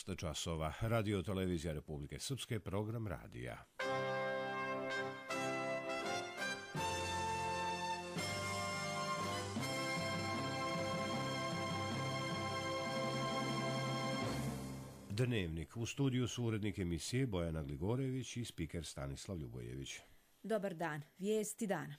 19 časova. Radio televizija Republike Srpske, program radija. Dnevnik. U studiju su urednik emisije Bojana Gligorević i spiker Stanislav Ljubojević. Dobar dan. Vijesti dana.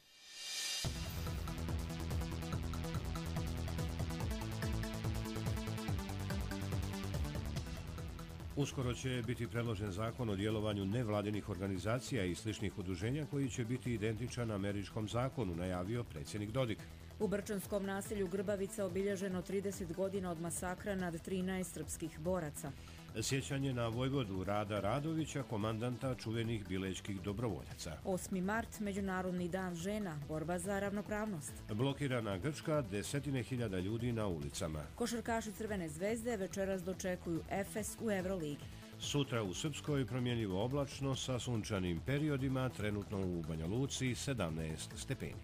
Uskoro će biti predložen zakon o djelovanju nevladinih organizacija i sličnih udruženja koji će biti identičan američkom zakonu, najavio predsjednik Dodik. U brčanskom naselju Grbavica obilježeno 30 godina od masakra nad 13 srpskih boraca. Sjećanje na vojvodu Rada Radovića, komandanta čuvenih bilečkih dobrovoljaca. 8. mart, Međunarodni dan žena, borba za ravnopravnost. Blokirana Grčka, desetine hiljada ljudi na ulicama. Košarkaši Crvene zvezde večeras dočekuju Efes u Euroligi. Sutra u Srpskoj promjenjivo oblačno sa sunčanim periodima, trenutno u Banja Luci 17 stepeni.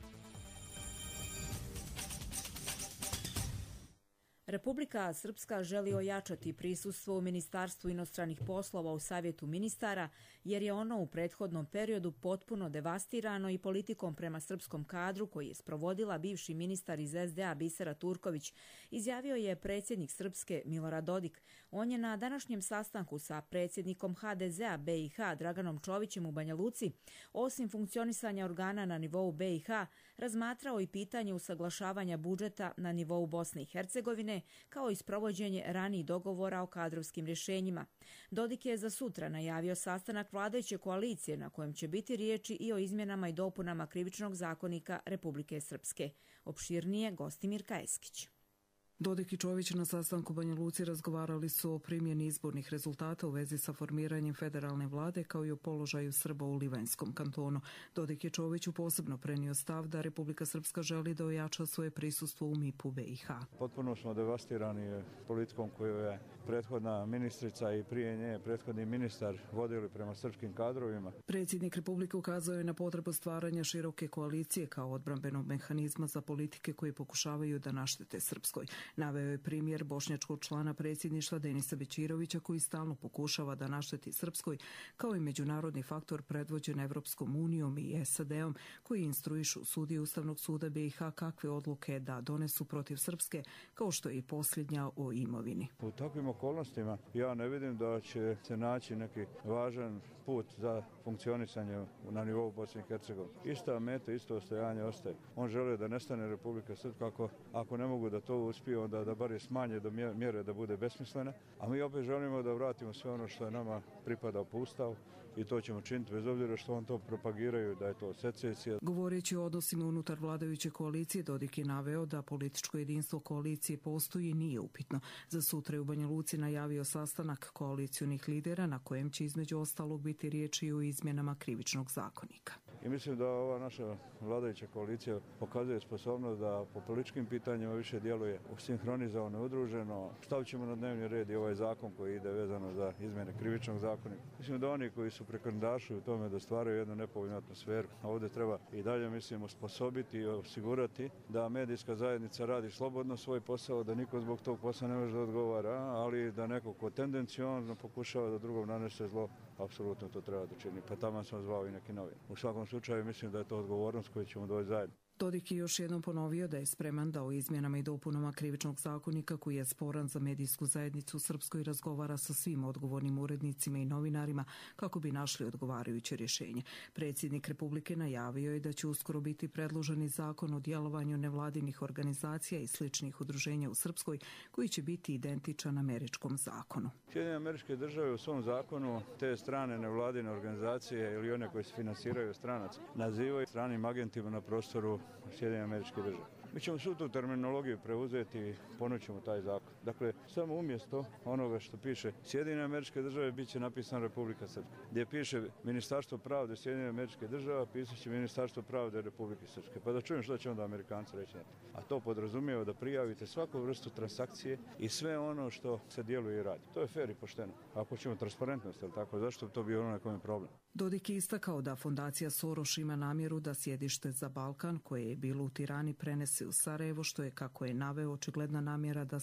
Republika Srpska želi ojačati prisustvo u Ministarstvu inostranih poslova u Savjetu ministara, jer je ono u prethodnom periodu potpuno devastirano i politikom prema srpskom kadru koji je sprovodila bivši ministar iz SDA Bisera Turković, izjavio je predsjednik Srpske Milorad Dodik. On je na današnjem sastanku sa predsjednikom HDZ-a BiH Draganom Čovićem u Banja Luci, osim funkcionisanja organa na nivou BiH, razmatrao i pitanje usaglašavanja budžeta na nivou Bosne i Hercegovine, kao i sprovođenje ranijih dogovora o kadrovskim rješenjima. Dodik je za sutra najavio sastanak vladajuće koalicije na kojem će biti riječi i o izmjenama i dopunama Krivičnog zakonika Republike Srpske. Opširnije Gostimir Kajeskić. Dodik i Čović na sastanku u Banja Luci razgovarali su o primjeni izbornih rezultata u vezi sa formiranjem federalne vlade kao i o položaju Srba u Livanjskom kantonu. Dodik je Čoviću posebno prenio stav da Republika Srpska želi da ojača svoje prisustvo u MIP-u BiH. Potpuno smo devastirani politikom koju je prethodna ministrica i prije nje prethodni ministar vodili prema srpskim kadrovima. Predsjednik Republike ukazao je na potrebu stvaranja široke koalicije kao odbrambenog mehanizma za politike koje pokušavaju da naštete Srpskoj. Naveo je primjer bošnjačkog člana predsjedništva Denisa Bećirovića koji stalno pokušava da našteti Srpskoj, kao i međunarodni faktor predvođen Evropskom unijom i SAD-om koji instruišu sudije Ustavnog suda BiH kakve odluke da donesu protiv Srpske, kao što je i posljednja o imovini. U takvim okolnostima ja ne vidim da će se naći neki važan put za funkcionisanje na nivou Bosne i Hercegovine. Ista meta, isto ostajanje ostaje. On želi da nestane Republika Srpska, ako ne mogu da to uspiju, onda da bar je smanje do mjere da bude besmislena, a mi opet želimo da vratimo sve ono što je nama pripada po Ustavu i to ćemo činiti bez obzira što on to propagiraju da je to secesija. Govoreći o odnosima unutar vladajuće koalicije, Dodik je naveo da političko jedinstvo koalicije postoji i nije upitno. Za sutra je u Banja Luci najavio sastanak koalicionih lidera na kojem će između ostalog biti riječi o izmjenama Krivičnog zakonika. I mislim da ova naša vladajuća koalicija pokazuje sposobnost da po političkim pitanjima više djeluje sinhronizovano, udruženo. Stavit ćemo na dnevni red i ovaj zakon koji ide vezano za izmjene Krivičnog zakonika. Mislim da oni koji su prekandidaši u tome da stvaraju jednu nepovoljnu atmosferu, a ovdje treba i dalje, mislim, osposobiti i osigurati da medijska zajednica radi slobodno svoj posao, da niko zbog tog posla ne može da odgovara, ali da neko ko tendencionalno pokušava da drugom nanese zlo, apsolutno to treba da čini. Pa tamo sam zvao i neki novin. U svakom slučaju mislim da je to odgovornost koju ćemo doći zajedno. Dodik je još jednom ponovio da je spreman da o izmjenama i dopunama Krivičnog zakonika koji je sporan za medijsku zajednicu u Srpskoj razgovara sa svim odgovornim urednicima i novinarima kako bi našli odgovarajuće rješenje. Predsjednik Republike najavio je da će uskoro biti predloženi zakon o djelovanju nevladinih organizacija i sličnih udruženja u Srpskoj koji će biti identičan američkom zakonu. Sjedinjene Američke Države u svom zakonu te strane nevladine organizacije ili one koje se finansiraju stranaca nazivaju stranim agentima na prostoru Sjedinjenih Američkih Država. Mi ćemo svu tu terminologiju preuzeti i ponućemo taj zakon. Dakle, samo umjesto onoga što piše Sjedinjene Američke Države bit će napisano Republika Srpska. Gdje piše Ministarstvo pravde Sjedinjenih Američkih Država, pisat će Ministarstvo pravde Republike Srpske. Pa da čujem što će onda Amerikanci reći na to. A to podrazumijeva da prijavite svaku vrstu transakcije i sve ono što se djeluje i radi. To je fer i pošteno. Ako ćemo transparentnost, ali tako, zašto bi to bio ono nekom problem? Dodik je istakao da fondacija Soros ima namjeru da sjedište za Balkan, koje je bilo u Tirani, prenese u Sarajevo, što je, kako je naveo, očigledna namjera da se destabilizuje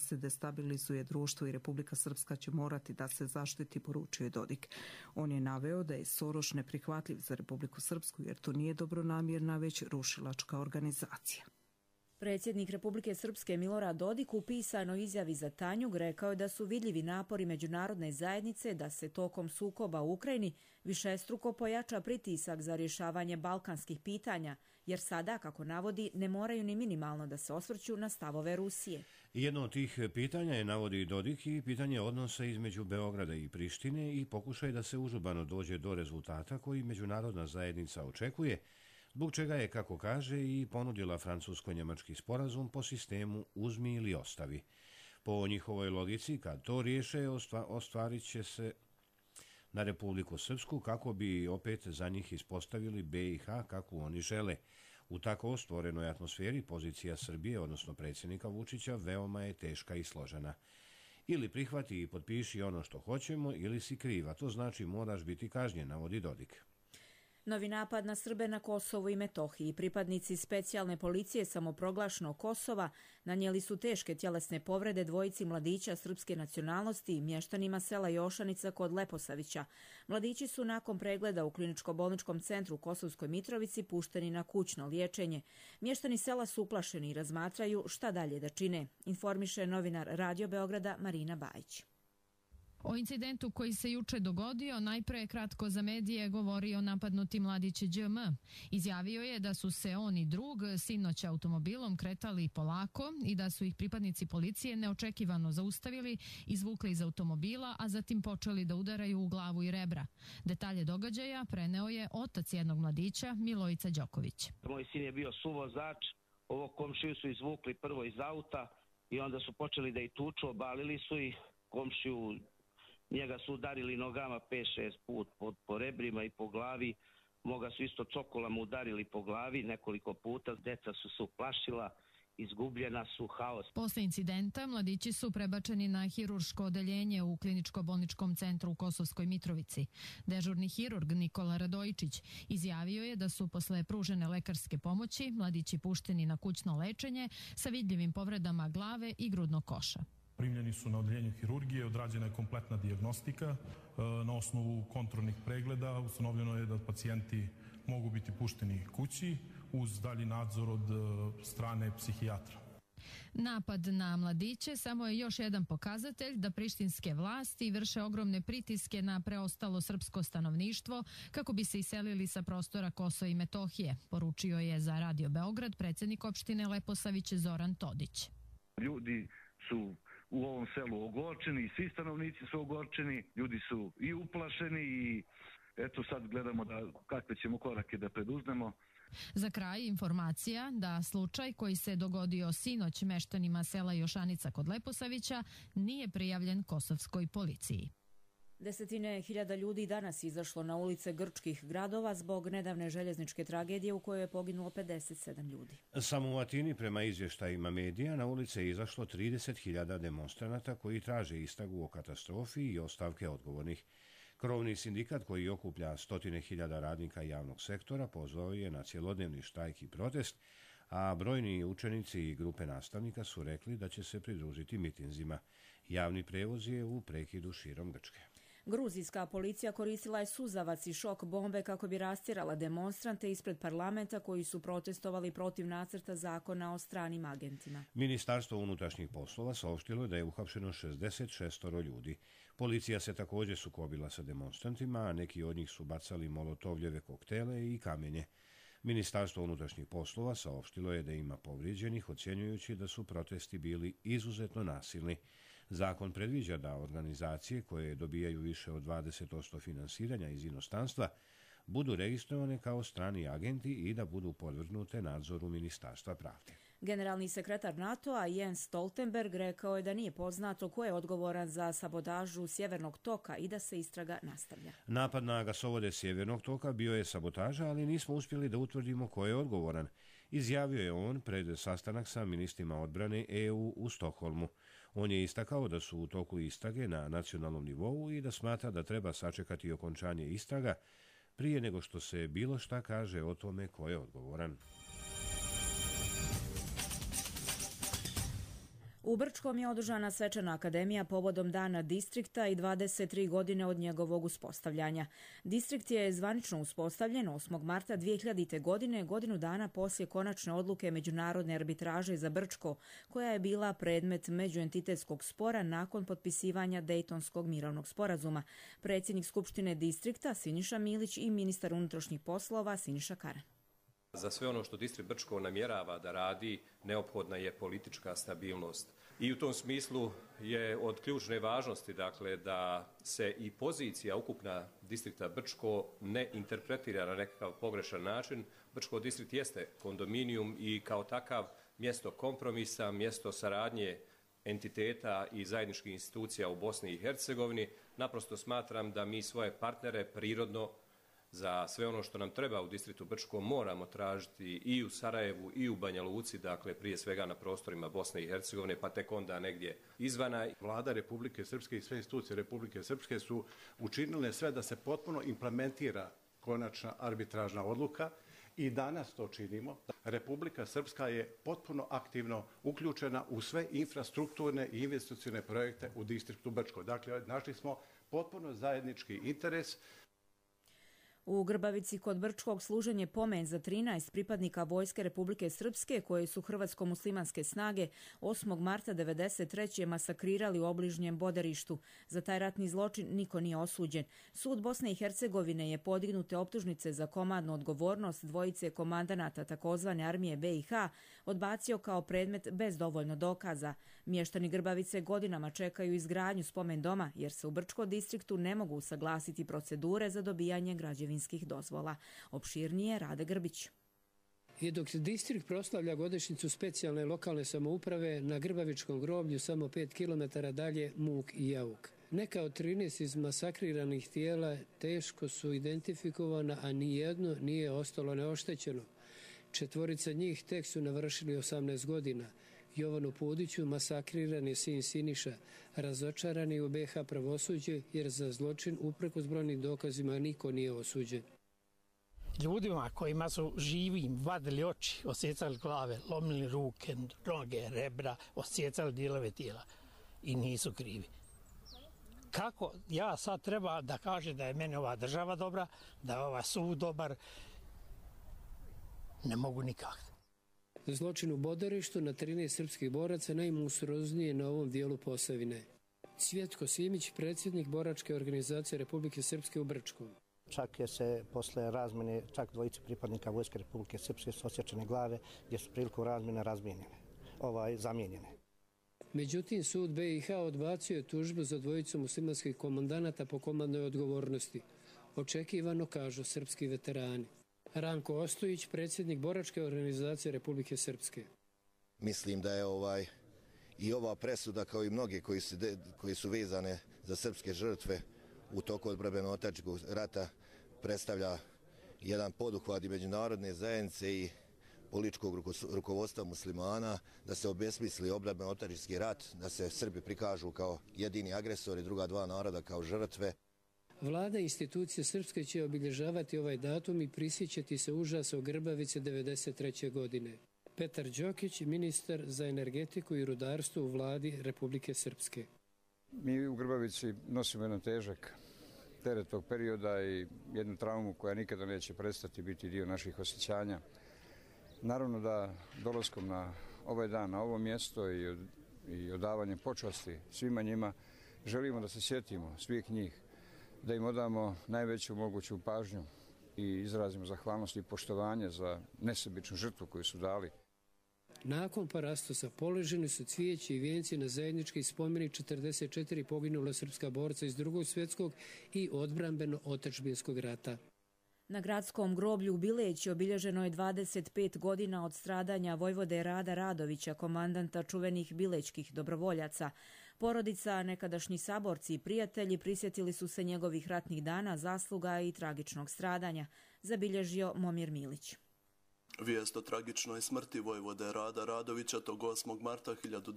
destabilizuje društvo i Republika Srpska će morati da se zaštiti, poručio je Dodik. On je naveo da je Soroš neprihvatljiv za Republiku Srpsku jer to nije dobronamjerna, već rušilačka organizacija. Predsjednik Republike Srpske Milorad Dodik u pisanoj izjavi za Tanjug rekao je da su vidljivi napori međunarodne zajednice da se tokom sukoba u Ukrajini višestruko pojača pritisak za rješavanje balkanskih pitanja, jer sada, kako navodi, ne moraju ni minimalno da se osvrću na stavove Rusije. Jedno od tih pitanja je, navodi Dodik, i pitanje odnosa između Beograda i Prištine i pokušaj da se užurbano dođe do rezultata koji međunarodna zajednica očekuje, zbog čega je, kako kaže, i ponudila francusko-njemački sporazum po sistemu uzmi ili ostavi. Po njihovoj logici, kad to riješe, ostvarit će se na Republiku Srpsku kako bi opet za njih ispostavili BiH kakvu oni žele. U tako stvorenoj atmosferi pozicija Srbije, odnosno predsjednika Vučića, veoma je teška i složena. Ili prihvati i potpiši ono što hoćemo, ili si kriva. To znači moraš biti kažnjen, navodi Dodik. Novi napad na Srbe na Kosovu i Metohiji. Pripadnici specijalne policije samoproglašenog Kosova nanijeli su teške tjelesne povrede dvojici mladića srpske nacionalnosti i mještanima sela Jošanica kod Leposavića. Mladići su nakon pregleda u kliničko-bolničkom centru u Kosovskoj Mitrovici pušteni na kućno liječenje. Mještani sela su uplašeni i razmatraju šta dalje da čine, informiše novinar Radio Beograda Marina Bajić. O incidentu koji se juče dogodio najpre kratko za medije govorio napadnuti mladić DM. Izjavio je da su se on i drug sinoć automobilom kretali polako i da su ih pripadnici policije neočekivano zaustavili, izvukli iz automobila, a zatim počeli da udaraju u glavu i rebra. Detalje događaja preneo je otac jednog mladića, Milojica Đoković. Moj sin je bio suvozač, ovog komšiju su izvukli prvo iz auta i onda su počeli da ih tuču, obalili su ih, komšiju njega su udarili nogama 5-6 put po rebrima i po glavi. Moga su isto cokolom udarili po glavi nekoliko puta. Deca su se uplašila, izgubljena su, haos. Posle incidenta mladići su prebačeni na hirurško odeljenje u kliničko-bolničkom centru u Kosovskoj Mitrovici. Dežurni hirurg Nikola Radojičić izjavio je da su posle pružene lekarske pomoći mladići pušteni na kućno lečenje sa vidljivim povredama glave i grudnog koša. Primljeni su na odeljenju hirurgije, odrađena je kompletna dijagnostika. Na osnovu kontrolnih pregleda ustanovljeno je da pacijenti mogu biti pušteni kući uz dalji nadzor od strane psihijatra. Napad na mladiće samo je još jedan pokazatelj da prištinske vlasti vrše ogromne pritiske na preostalo srpsko stanovništvo kako bi se iselili sa prostora Kosova i Metohije, poručio je za Radio Beograd predsjednik opštine Leposavić Zoran Todić. Ljudi su u ovom selu ogorčeni, svi stanovnici su ogorčeni, ljudi su i uplašeni i eto sad gledamo kakve ćemo korake da preduzmemo. Za kraj informacija da slučaj koji se dogodio sinoć meštanima sela Jošanica kod Leposavića nije prijavljen kosovskoj policiji. Desetine hiljada ljudi danas izašlo na ulice grčkih gradova zbog nedavne željezničke tragedije u kojoj je poginulo 57 ljudi. Samo u Atini, prema izvještajima medija, na ulice je izašlo 30.000 demonstranata koji traže istragu o katastrofi i ostavke odgovornih. Krovni sindikat koji okuplja 100.000 radnika javnog sektora pozvao je na cjelodnevni štrajk i protest, a brojni učenici i grupe nastavnika su rekli da će se pridružiti mitinzima. Javni prevoz je u prekidu širom Grčke. Gruzijska policija koristila je suzavac i šok bombe kako bi rastjerala demonstrante ispred parlamenta koji su protestovali protiv nacrta zakona o stranim agentima. Ministarstvo unutrašnjih poslova saopštilo je da je uhapšeno 66 ljudi. Policija se također sukobila sa demonstrantima, a neki od njih su bacali molotovljeve koktele i kamenje. Ministarstvo unutrašnjih poslova saopštilo je da ima povrijeđenih, ocjenjujući da su protesti bili izuzetno nasilni. Zakon predviđa da organizacije koje dobijaju više od 20% finansiranja iz inostranstva budu registrovane kao strani agenti i da budu podvrgnute nadzoru Ministarstva pravde. Generalni sekretar NATO-a Jens Stoltenberg rekao je da nije poznato ko je odgovoran za sabotažu Sjevernog toka i da se istraga nastavlja. Napad na gasovode Sjevernog toka bio je sabotaža, ali nismo uspjeli da utvrdimo ko je odgovoran. Izjavio je on pred sastanak sa ministrima odbrane EU u Stokholmu. On je istakao da su u toku istrage na nacionalnom nivou i da smatra da treba sačekati okončanje istraga prije nego što se bilo šta kaže o tome ko je odgovoran. U Brčkom je održana svečana akademija povodom Dana distrikta i 23 godine od njegovog uspostavljanja. Distrikt je zvanično uspostavljen 8. marta 2000. godine, godinu dana poslije konačne odluke Međunarodne arbitraže za Brčko, koja je bila predmet međuentitetskog spora nakon potpisivanja Dejtonskog mirovnog sporazuma. Predsjednik Skupštine distrikta Siniša Milić i ministar unutrašnjih poslova Siniša Karan. Za sve ono što distrikt Brčko namjerava da radi, neophodna je politička stabilnost. I u tom smislu je od ključne važnosti da se i pozicija ukupna distrikta Brčko ne interpretira na nekakav pogrešan način. Brčko distrikt jeste kondominijum i kao takav mjesto kompromisa, mjesto saradnje entiteta i zajedničkih institucija u Bosni i Hercegovini. Naprosto smatram da mi svoje partnere prirodno za sve ono što nam treba u distriktu Brčko moramo tražiti i u Sarajevu i u Banja Luci, dakle prije svega na prostorima Bosne i Hercegovine, pa tek onda negdje izvana. Vlada Republike Srpske i sve institucije Republike Srpske su učinile sve da se potpuno implementira konačna arbitražna odluka i danas to činimo. Republika Srpska je potpuno aktivno uključena u sve infrastrukturne i investicione projekte u distriktu Brčko. Dakle, našli smo potpuno zajednički interes. U Grbavici kod Brčkog služen je pomen za 13 pripadnika Vojske Republike Srpske koji su hrvatsko-muslimanske snage 8. marta 1993. masakrirali u obližnjem Boderištu. Za taj ratni zločin niko nije osuđen. Sud Bosne i Hercegovine je podignute optužnice za komandnu odgovornost dvojice komandanata takozvane armije BiH odbacio kao predmet bez dovoljno dokaza. Mještani Grbavice godinama čekaju izgradnju spomen doma jer se u Brčko distriktu ne mogu usaglasiti procedure za dobijanje građevinskih dozvola. Opširnije Rade Grbić. I dok distrikt proslavlja godišnjicu specijalne lokalne samouprave, na Grbavičkom groblju samo 5 km dalje muk i jauk. Neka od 13 izmasakriranih tijela teško su identifikovana, a nijedno nije ostalo neoštećeno. 4 njih tek su navršili 18 godina. Jovanu Pudiću masakriran je sin Siniša, razočaran je u BiH pravosuđe jer za zločin uprkos brojnim dokazima niko nije osuđen. Ljudima kojima su živim vadili oči, osjecali glave, lomili ruke, noge, rebra, osjecali dijelove tijela i nisu krivi. Kako ja sad treba da kažem da je meni ova država dobra, da je ova sud dobar, ne mogu nikako. Zločin u Boderištu na 13 srpskih boraca najmonstruoznije na ovom dijelu Posavine. Cvjetko Simić, predsjednik boračke organizacije Republike Srpske u Brčkom. Čak je se posle razmjene, čak dvojice pripadnika Vojske Republike Srpske s osječene glave, gdje su priliku razmjene zamijenjene. Međutim, sud BiH odbacio je tužbu za dvojicu muslimanskih komandanata po komandnoj odgovornosti. Očekivano, kažu srpski veterani. Ranko Ostojić, predsjednik boračke organizacije Republike Srpske. Mislim da je i ova presuda kao i mnoge koji su vezane za srpske žrtve u toku odbrambeno-otadžbinskog rata predstavlja jedan poduhvat i međunarodne zajednice i političkog rukovodstva muslimana da se obesmisli odbrambeno-otadžbinski rat, da se Srbi prikažu kao jedini agresori, druga dva naroda kao žrtve. Vlada i institucije Srpske će obilježavati ovaj datum i prisjećati se užasa u Grbavici 1993. godine. Petar Đokić, ministar za energetiku i rudarstvo u vladi Republike Srpske. Mi u Grbavici nosimo jedan težak teret tog perioda i jednu traumu koja nikada neće prestati biti dio naših osjećanja. Naravno da dolaskom na ovaj dan, na ovo mjesto i odavanjem počasti svima njima, želimo da se sjetimo svih njih, da im odamo najveću moguću pažnju i izrazimo zahvalnost i poštovanje za nesebičnu žrtvu koju su dali. Nakon parastosa položeni su cvijeći i vijenci na zajednički spomenik 44 poginula srpska borca iz Drugog svjetskog i odbrambeno-otadžbinskog rata. Na gradskom groblju u Bileći obilježeno je 25 godina od stradanja vojvode Rada Radovića, komandanta čuvenih bilećkih dobrovoljaca. Porodica, nekadašnji saborci i prijatelji prisjetili su se njegovih ratnih dana, zasluga i tragičnog stradanja, zabilježio Momir Milić. Vijest o tragičnoj smrti vojvode Rada Radovića tog 8. marta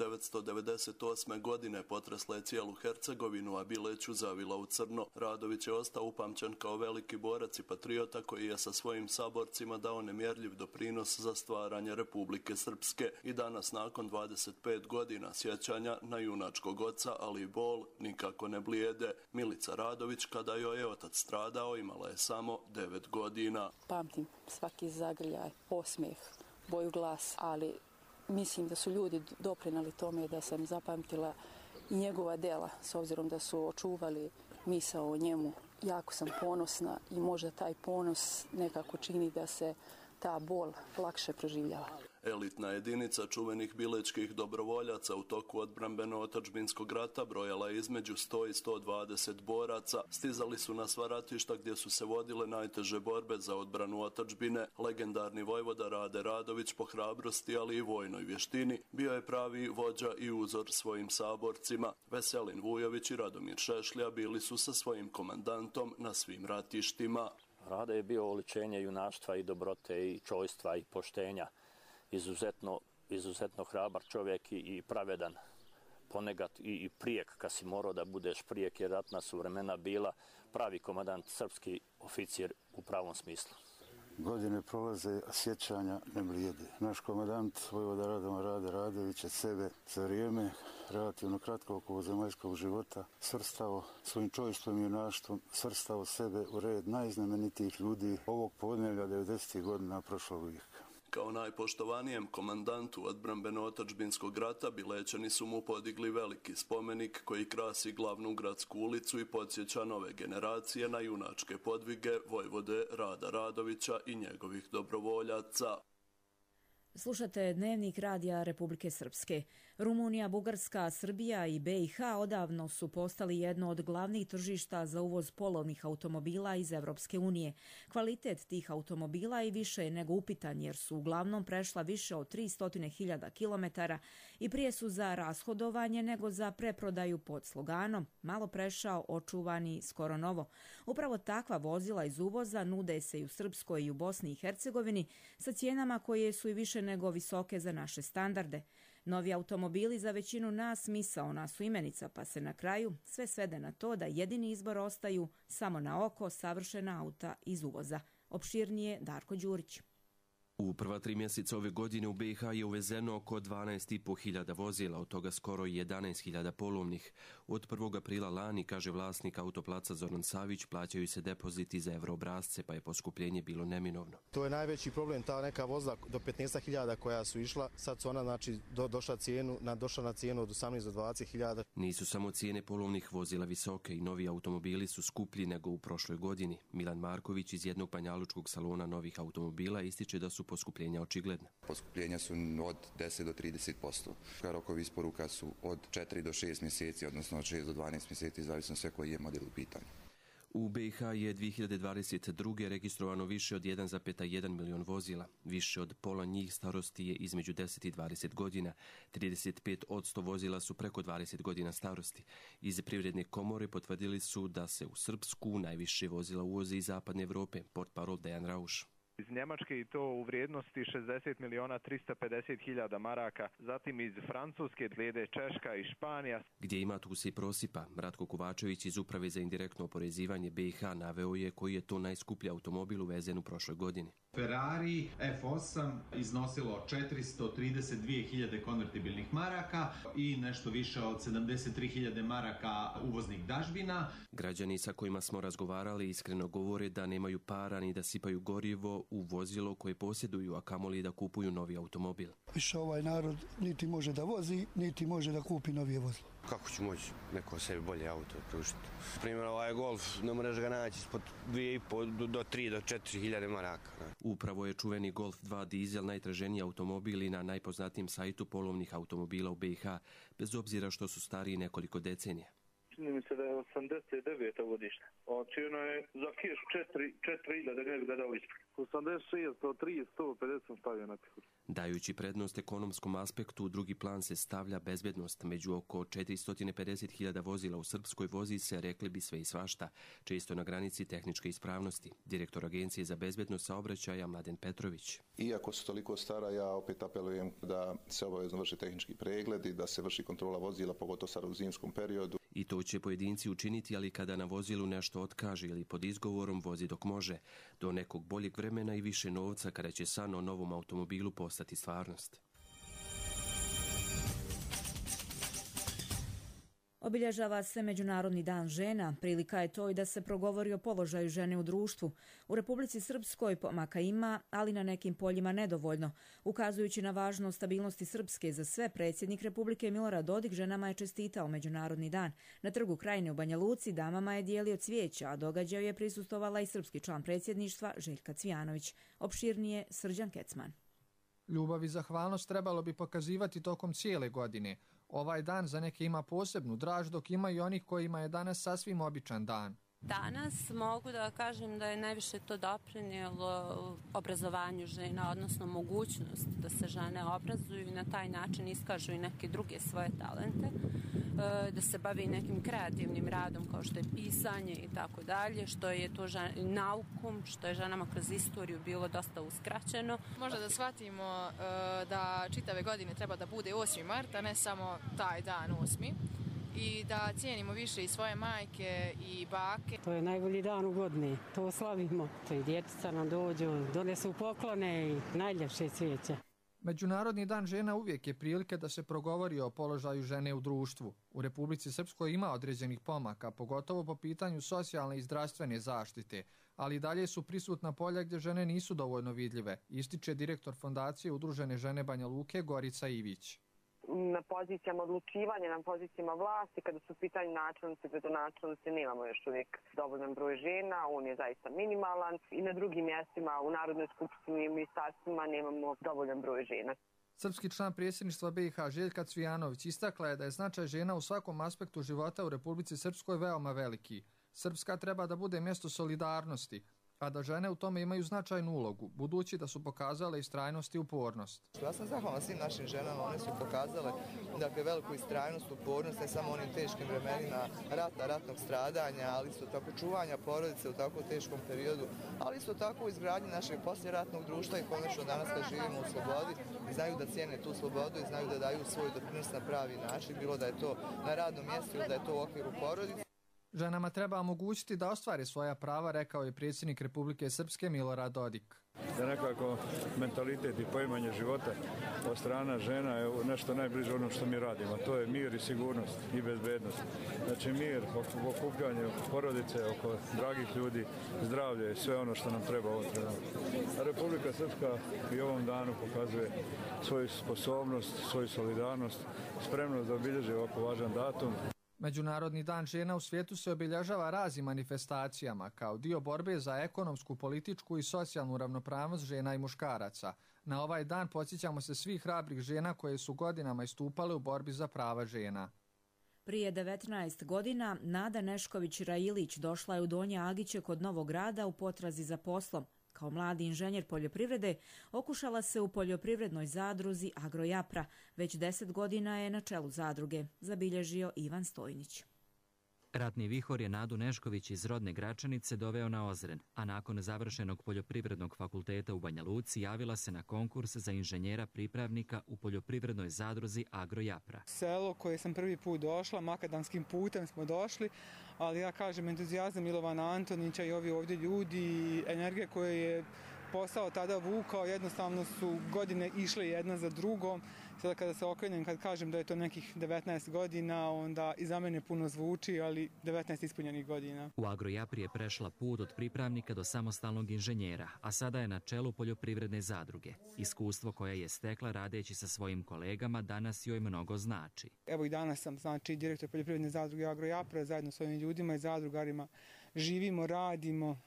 1998. godine potresla je cijelu Hercegovinu, a Bileću zavila u crno. Radović je ostao upamćen kao veliki borac i patriota koji je sa svojim saborcima dao nemjerljiv doprinos za stvaranje Republike Srpske. I danas, nakon 25 godina sjećanja na junačkog oca, ali i bol nikako ne blijede. Milica Radović, kada joj je otac stradao, imala je samo 9 godina. Pamtim svaki zagrljaj, osmijeh, boju glasa, ali mislim da su ljudi doprinali tome da sam zapamtila i njegova dela, s obzirom da su očuvali misao o njemu. Jako sam ponosna i možda taj ponos nekako čini da se ta bol lakše proživljava. Elitna jedinica čuvenih bilečkih dobrovoljaca u toku odbrambeno-otadžbinskog rata brojala je između 100 i 120 boraca. Stizali su na sva ratišta gdje su se vodile najteže borbe za odbranu otadžbine. Legendarni vojvoda Rade Radović po hrabrosti, ali i vojnoj vještini, bio je pravi vođa i uzor svojim saborcima. Veselin Vujović i Radomir Šešlja bili su sa svojim komandantom na svim ratištima. Rade je bio oličenje junaštva i dobrote i čojstva i poštenja. Izuzetno hrabar čovjek i pravedan, ponekad i prijek, kad si morao da budeš prijek, jer ratna su vremena bila, pravi komandant, srpski oficir u pravom smislu. Godine prolaze, a sjećanja ne blijede. Naš komandant, vojvoda Rade Radović, je sebe za vrijeme relativno kratkog ovozemaljskog života svrstao svojim čovječstvom i junaštvom, svrstao sebe u red najznamenitijih ljudi ovog podneblja 90. godina prošlog vijeka. Kao najpoštovanijem komandantu odbrambeno-otadžbinskog rata Bilećani su mu podigli veliki spomenik koji krasi glavnu gradsku ulicu i podsjeća nove generacije na junačke podvige vojvode Rada Radovića i njegovih dobrovoljaca. Slušate Dnevnik radija Republike Srpske. Rumunija, Bugarska, Srbija i BiH odavno su postali jedno od glavnih tržišta za uvoz polovnih automobila iz Evropske unije. Kvalitet tih automobila je više nego upitan jer su uglavnom prešla više od 300.000 kilometara i prije su za rashodovanje nego za preprodaju pod sloganom malo prešao, očuvani, skoro novo. Upravo takva vozila iz uvoza nude se i u Srpskoj i u Bosni i Hercegovini sa cijenama koje su i više nego visoke za naše standarde. Novi automobili za većinu nas misaona su imenica, pa se na kraju sve svede na to da jedini izbor ostaju samo na oko savršena auta iz uvoza. Opširnije Darko Đurić. U prva 3 mjeseca ove godine u BiH je uvezeno oko 12.500 vozila, od toga skoro 11.000 polovnih. Od 1. aprila lani, kaže vlasnik autoplaca Zoran Savić, plaćaju se depoziti za evroobrazce, pa je poskupljenje bilo neminovno. To je najveći problem, ta neka vozila do 15.000 koja su išla, sad su ona došla na cijenu od 18 do 20.000. Nisu samo cijene polovnih vozila visoke i novi automobili su skuplji nego u prošloj godini. Milan Marković iz jednog banjalučkog salona novih automobila ističe da su poskupljenja očigledna. Poskupljenja su od 10 do 30%. Rokovi isporuka su od 4 do 6 mjeseci, odnosno od 6 do 12 mjeseci, zavisno sve koji je model u pitanju. U BiH je 2022. registrovano više od 1,1 milion vozila. Više od pola njih starosti je između 10 i 20 godina. 35% vozila su preko 20 godina starosti. Iz Privredne komore potvrdili su da se u Srpsku najviše vozila uvozi iz zapadne Evrope, portparol Dejan Rauš. Iz Njemačke i to u vrijednosti 60.350.000 maraka, zatim iz Francuske slijede Češka i Španija. Gdje ima tu se i prosipa. Ratko Kovačević iz Uprave za indirektno oporezivanje BiH naveo je koji je to najskuplji automobil uvezen u prošloj godini. Ferrari F8 iznosilo 432.000 konvertibilnih maraka i nešto više od 73.000 maraka uvoznih dažbina. Građani sa kojima smo razgovarali iskreno govore da nemaju para ni da sipaju gorivo u vozilo koje posjeduju, a kamoli da kupuju novi automobil. Više ovaj narod niti može da vozi, niti može da kupi novije vozilo. Kako ću moći neko sebi bolje auto pružiti? Primjer, ovaj Golf ne možeš ga naći ispod 2,5 do 3 do 4.000 maraka. Upravo je čuveni Golf 2 dizel najtraženiji automobil i na najpoznatijem sajtu polovnih automobila u BiH, bez obzira što su stariji nekoliko decenija. čini mi se da je 89. godište. Ona je za keš 4.000 da ne bi gledao ispred. 86, 130, 150 stavio na pihu. Dajući prednost ekonomskom aspektu, u drugi plan se stavlja bezbednost. Među oko 450.000 vozila u Srpskoj vozi se, rekli bi, sve i svašta, često na granici tehničke ispravnosti. Direktor Agencije za bezbednost saobraćaja Mladen Petrović. Iako su toliko stara, ja opet apelujem da se obavezno vrši tehnički pregled i da se vrši kontrola vozila, pogotovo sada u zimskom periodu. I to će pojedinci učiniti, ali kada na vozilu nešto otkaže ili pod izgovorom vozi dok može. Do nekog boljeg vremena i više novca kada će san o novom automobilu postati stvarnost. Obilježava se Međunarodni dan žena. Prilika je to i da se progovori o položaju žene u društvu. U Republici Srpskoj pomaka ima, ali na nekim poljima nedovoljno. Ukazujući na važnost stabilnosti Srpske za sve, predsjednik Republike Milorad Dodik ženama je čestitao Međunarodni dan. Na Trgu Krajine u Banja Luci damama je dijelio cvijeća, a događaju je prisustvovala i srpski član predsjedništva Željka Cvijanović. Opširnije Srđan Kecman. Ljubav i zahvalnost trebalo bi pokazivati tokom cijele godine. Ovaj dan za neke ima posebnu draž, dok ima i onih kojima je danas sasvim običan dan. Danas mogu da kažem da je najviše to doprinijelo obrazovanju žena, odnosno mogućnost da se žene obrazuju i na taj način iskažu i neke druge svoje talente, da se bavi nekim kreativnim radom kao što je pisanje i tako dalje, što je to naukom, što je ženama kroz istoriju bilo dosta uskraćeno. Možda da shvatimo da čitave godine treba da bude 8. marta, ne samo taj dan 8. i da cijenimo više i svoje majke i bake. To je najbolji dan u godini, to slavimo. To i djetica nam dođu, donesu poklone i najljepše cvijeće. Međunarodni dan žena uvijek je prilika da se progovori o položaju žene u društvu. U Republici Srpskoj ima određenih pomaka, pogotovo po pitanju socijalne i zdravstvene zaštite, ali dalje su prisutna polja gdje žene nisu dovoljno vidljive, ističe direktor Fondacije Udružene žene Banja Luke Gorica Ivić. Na pozicijama odlučivanja, na pozicijama vlasti, kada su u pitanju načelnice, gradonačelnice, nemamo još uvijek dovoljan broj žena, on je zaista minimalan i na drugim mjestima u Narodnoj skupštini i ministarstvima nemamo dovoljan broj žena. Srpski član predsjedništva BiH Željka Cvijanović istakla je da je značaj žena u svakom aspektu života u Republici Srpskoj veoma veliki. Srpska treba da bude mjesto solidarnosti, a da žene u tome imaju značajnu ulogu, budući da su pokazale istrajnost i upornost. Ja sam zahvalna svim našim ženama, one su pokazale veliku istrajnost, upornost, ne samo onim teškim vremenima rata, ratnog stradanja, ali isto tako čuvanja porodice u tako teškom periodu, ali isto tako u izgradnji našeg poslijeratnog društva i konačno danas kad živimo u slobodi i znaju da cijene tu slobodu i znaju da daju svoj doprinos na pravi način, bilo da je to na radnom mjestu ili da je to u okviru porodice. Ženama treba omogućiti da ostvare svoja prava, rekao je predsjednik Republike Srpske Milorad Dodik. Da nekako mentalitet i poimanje života od strana žena je nešto najbliže ono što mi radimo. To je mir i sigurnost i bezbednost. Znači mir, okupljanje porodice, oko dragih ljudi, zdravlje i sve ono što nam treba ovom trenutku. A Republika Srpska i ovom danu pokazuje svoju sposobnost, svoju solidarnost, spremnost da obilježi ovako važan datum. Međunarodni dan žena u svijetu se obilježava raznim manifestacijama kao dio borbe za ekonomsku, političku i socijalnu ravnopravnost žena i muškaraca. Na ovaj dan podsjećamo se svih hrabrih žena koje su godinama istupale u borbi za prava žena. Prije 19 godina Nada Nešković-Rajilić došla je u Donje Agiće kod Novog Grada u potrazi za poslom. Kao mladi inženjer poljoprivrede okušala se u poljoprivrednoj zadruzi Agrojapra. Već 10 godina je na čelu zadruge, zabilježio Ivan Stojnić. Ratni vihor je Nadu Nešković iz rodne Gračanice doveo na Ozren, a nakon završenog poljoprivrednog fakulteta u Banja Luci javila se na konkurs za inženjera pripravnika u poljoprivrednoj zadruzi Agrojapra. Selo koje sam prvi put došla, makadamskim putem smo došli, ali ja kažem entuzijazam Milovana Antonića i ovi ovdje ljudi i energije koje je posao tada vukao, jednostavno su godine išle jedna za drugom. Sada kada se okrenem, kad kažem da je to nekih 19 godina, onda i za mene puno zvuči, ali 19 ispunjenih godina. U Agrojapri je prešla put od pripravnika do samostalnog inženjera, a sada je na čelu poljoprivredne zadruge. Iskustvo koje je stekla radeći sa svojim kolegama danas joj mnogo znači. Evo i danas sam direktor poljoprivredne zadruge Agrojapra, zajedno s ovim ljudima i zadrugarima živimo, radimo,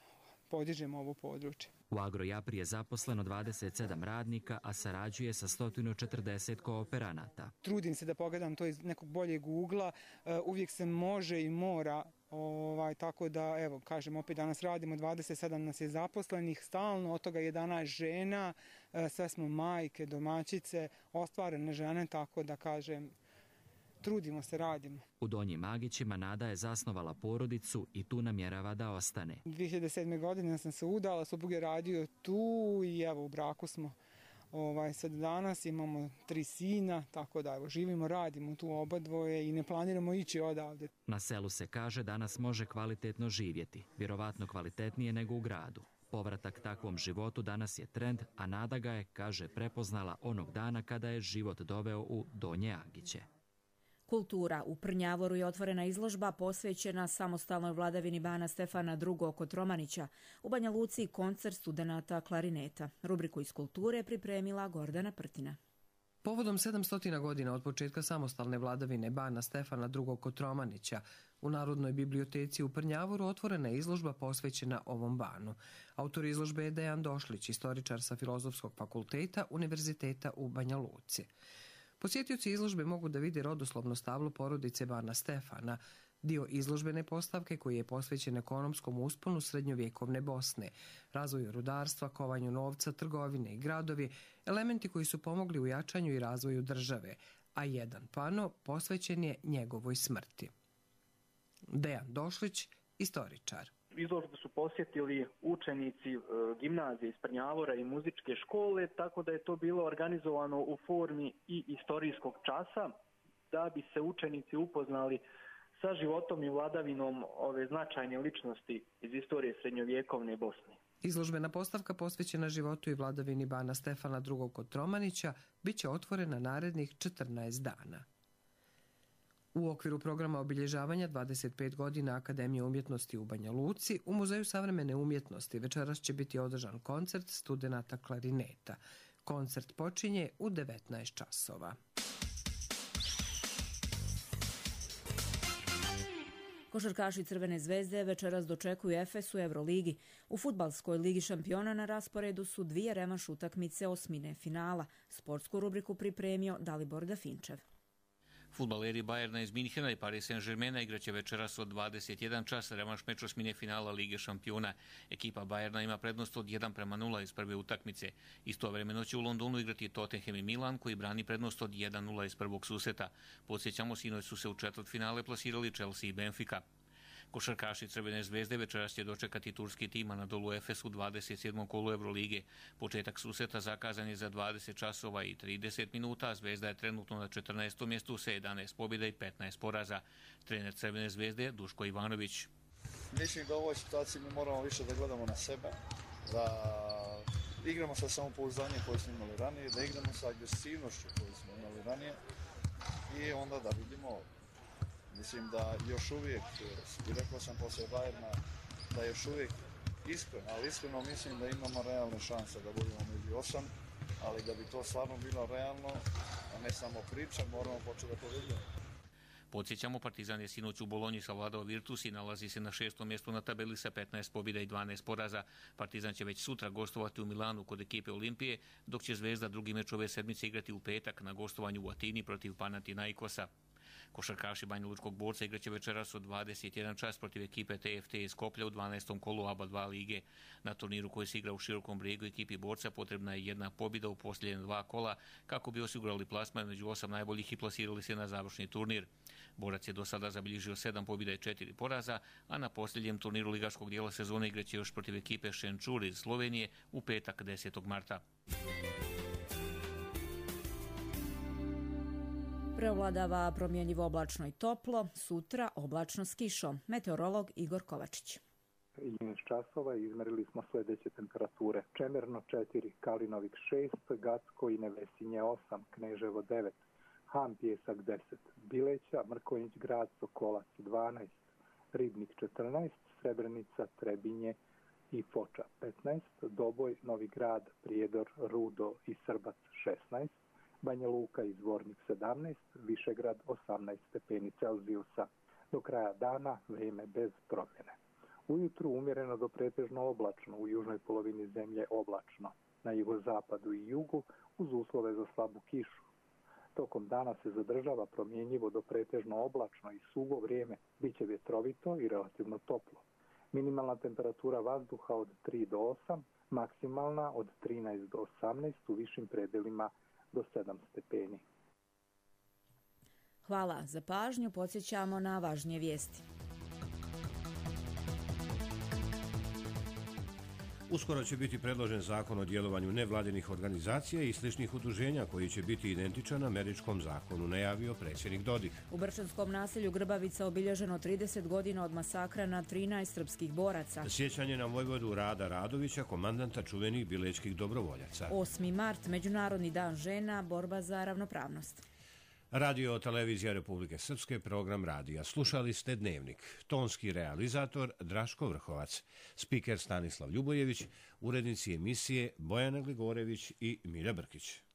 podižemo ovo područje. U Agrojapri je zaposleno 27 radnika, a sarađuje sa 140 kooperanata. Trudim se da pogledam to iz nekog boljeg ugla, uvijek se može i mora, tako da, evo, kažem, opet danas radimo, 27 nas je zaposlenih stalno, od toga 11 žena, sve smo majke, domaćice, ostvarene žene, tako da, kažem, trudimo se, radimo. U Donjim Agićima Nada je zasnovala porodicu i tu namjerava da ostane. 2007. godine sam se udala, suprug je radio tu i evo u braku smo sad danas, imamo 3 sina, tako da evo živimo, radimo tu obadvoje i ne planiramo ići odavde. Na selu se kaže danas može kvalitetno živjeti, vjerovatno kvalitetnije nego u gradu. Povratak takvom životu danas je trend, a Nada ga je, kaže, prepoznala onog dana kada je život doveo u Donje Agiće. Kultura. U Prnjavoru je otvorena izložba posvećena samostalnoj vladavini bana Stefana II. Kotromanića. U Banja Luci koncert studenata klarineta. Rubriku iz kulture pripremila Gordana Prtina. Povodom 700 godina od početka samostalne vladavine bana Stefana II. Kotromanića u Narodnoj biblioteci u Prnjavoru otvorena je izložba posvećena ovom banu. Autor izložbe je Dejan Došlić, istoričar sa Filozofskog fakulteta Univerziteta u Banja Luci. Posjetioci izložbe mogu da vide rodoslovno stablo porodice bana Stefana, dio izložbene postavke koji je posvećen ekonomskom usponu srednjovjekovne Bosne, razvoju rudarstva, kovanju novca, trgovine i gradovi, elementi koji su pomogli u jačanju i razvoju države, a jedan pano posvećen je njegovoj smrti. Dejan Došlić, istoričar. Izložbu su posjetili učenici gimnazije iz Prnjavora i muzičke škole, tako da je to bilo organizovano u formi i istorijskog časa, da bi se učenici upoznali sa životom i vladavinom ove značajne ličnosti iz istorije srednjovjekovne Bosne. Izložbena postavka posvećena životu i vladavini bana Stefana II. Kotromanića bit će otvorena narednih 14 dana. U okviru programa obilježavanja 25 godina Akademije umjetnosti u Banja Luci, u Muzeju savremene umjetnosti večeras će biti održan koncert studenata klarineta. Koncert počinje u 19 časova. Košarkaši Crvene zvezde večeras dočekuju Efes u Euroligi. U fudbalskoj ligi šampiona na rasporedu su 2 revanš utakmice osmine finala. Sportsku rubriku pripremio Dalibor Dafinčev. Fudbaleri Bajerna iz Minhena i Paris Saint-Germaina igraće večeras od 21 čas revanš meč osmine finala Lige šampiona. Ekipa Bajerna ima prednost od 1:0 iz prve utakmice. Istovremeno će u Londonu igrati Tottenham i Milan koji brani prednost od 1:0 iz prvog susreta. Podsjećamo, sinoć su se u četvrtfinale plasirali Chelsea i Benfica. Košarkaši Crvene zvezde večeras će dočekati turski tim Anadolu Efes u 27. kolu Eurolige. Početak susreta zakazan je za 20 časova i 30 minuta, a Zvezda je trenutno na 14. mjestu sa 11 pobjeda i 15 poraza. Trener Crvene zvezde Duško Ivanović. Mislim da u ovoj situaciji mi moramo više da gledamo na sebe, da igramo sa samopouzdanjem koje smo imali ranije, da igramo sa agresivnošću koju smo imali ranije i onda da vidimo. Mislim da još uvijek, i rekao sam poslije Bajerna, da je još uvijek iskreno mislim da imamo realne šanse da budemo među 8, ali da bi to stvarno bilo realno, a ne samo priča, moramo početi da povedimo. Podsjećamo, Partizan je sinoć u Bolonji savladao Virtus i nalazi se na 6. mjestu na tabeli sa 15 pobjeda i 12 poraza. Partizan će već sutra gostovati u Milanu kod ekipe Olimpije, dok će Zvezda drugi meč ove sedmice igrati u petak na gostovanju u Atini protiv Panathinaikosa. Košarkaši Banjalučkog Borca igraće večeras od 21 čas protiv ekipe TFT iz Skoplja u 12. kolu ABA 2 lige. Na turniru koji se igra u Širokom Brijegu ekipi Borca potrebna je jedna pobjeda u posljednje 2 kola kako bi osigurali plasman među 8 najboljih i plasirali se na završni turnir. Borac je do sada zabilježio 7 pobjeda i 4 poraza, a na posljednjem turniru ligaškog dijela sezone igraće još protiv ekipe Šenčur iz Slovenije u petak 10. marta. Preovladava promjenjivo oblačno i toplo, sutra oblačno s kišom. Meteorolog Igor Kovačić. Iz časova izmerili smo sljedeće temperature. Čemerno 4, Kalinovik 6, Gacko i Nevesinje 8, Kneževo 9, Han Pjesak 10, Bileća, Mrkonjić Grad, Sokolac 12, Ribnik 14, Srebrenica, Trebinje i Foča 15, Doboj, Novi Grad, Prijedor, Rudo i Srbac 16, Banja Luka i Zvornik 17, Višegrad 18 stepeni Celzijusa. Do kraja dana vrijeme bez promjene. Ujutru umjereno do pretežno oblačno, u južnoj polovini zemlje oblačno, na jugozapadu i jugu uz uslove za slabu kišu. Tokom dana se zadržava promjenjivo do pretežno oblačno i suvo vrijeme, bit će vjetrovito i relativno toplo. Minimalna temperatura vazduha od 3 do 8, maksimalna od 13 do 18, u višim predelima do 7 stepeni. Hvala za pažnju, podsjećamo na važnije vijesti. Uskoro će biti predložen zakon o djelovanju nevladinih organizacija i sličnih udruženja koji će biti identičan američkom zakonu, najavio predsjednik Dodik. U brčanskom naselju Grbavica obilježeno 30 godina od masakra na 13 srpskih boraca. Sjećanje na vojvodu Rada Radovića, komandanta čuvenih bilečkih dobrovoljaca. 8. mart, Međunarodni dan žena, borba za ravnopravnost. Radio televizija Republike Srpske, program radija. Slušali ste Dnevnik. Tonski realizator Draško Vrhovac. Spiker Stanislav Ljubojević. Urednici emisije Bojana Gligorević i Milja Brkić.